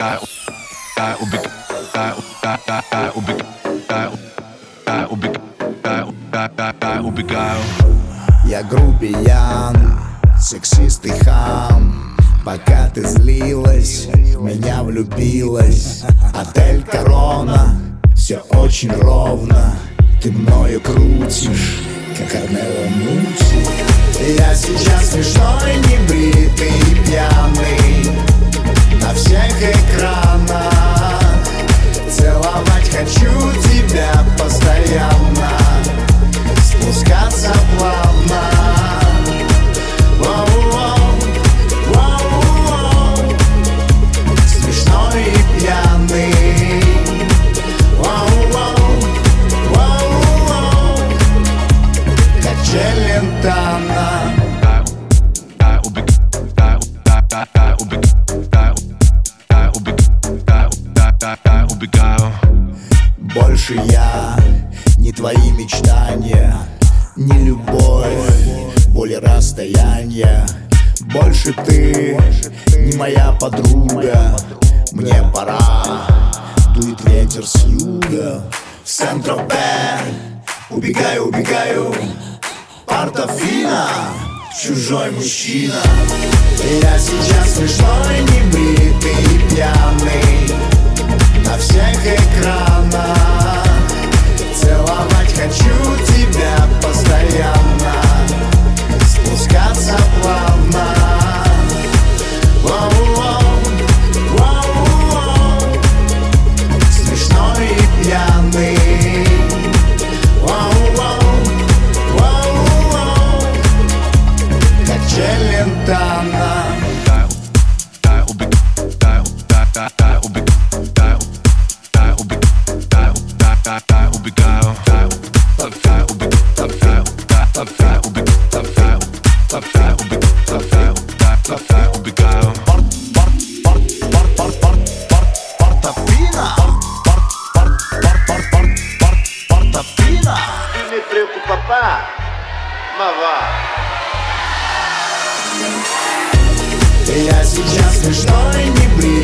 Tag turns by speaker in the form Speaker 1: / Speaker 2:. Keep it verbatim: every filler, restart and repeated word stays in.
Speaker 1: убегаю.
Speaker 2: Я грубиян, сексист и хам. Пока ты злилась, в меня влюбилась. Отель Корона, все очень ровно. Ты мною крутишь, как Арнелла Мучи. Я сейчас смешной, небритый и пьяный на всех экранах. Целовать хочу тебя постоянно, спускаться плавно. Воу-воу, воу-воу. Смешной и пьяный. Воу-воу, воу-воу. Как Челентано.
Speaker 1: Убегаю.
Speaker 2: Больше я не твои мечтания, не любовь, боль и расстояние. Больше ты не моя подруга. Мне пора, дует ветер с юга. В Сент-Тропе убегаю, убегаю. Портофино, чужой мужчина. Я сейчас смешной, небритый и пьяный на всех экранах. Целовать хочу тебя постоянно, спускаться плавно. Воу-воу, воу-воу. Смешной и пьяный. Воу-воу, воу-воу. Как Челентано.
Speaker 1: Убегаю. Убегаю.
Speaker 2: Портофино. Портофино.
Speaker 3: Ne preocupa pas, ma va.
Speaker 2: Я сейчас смешной, не брит.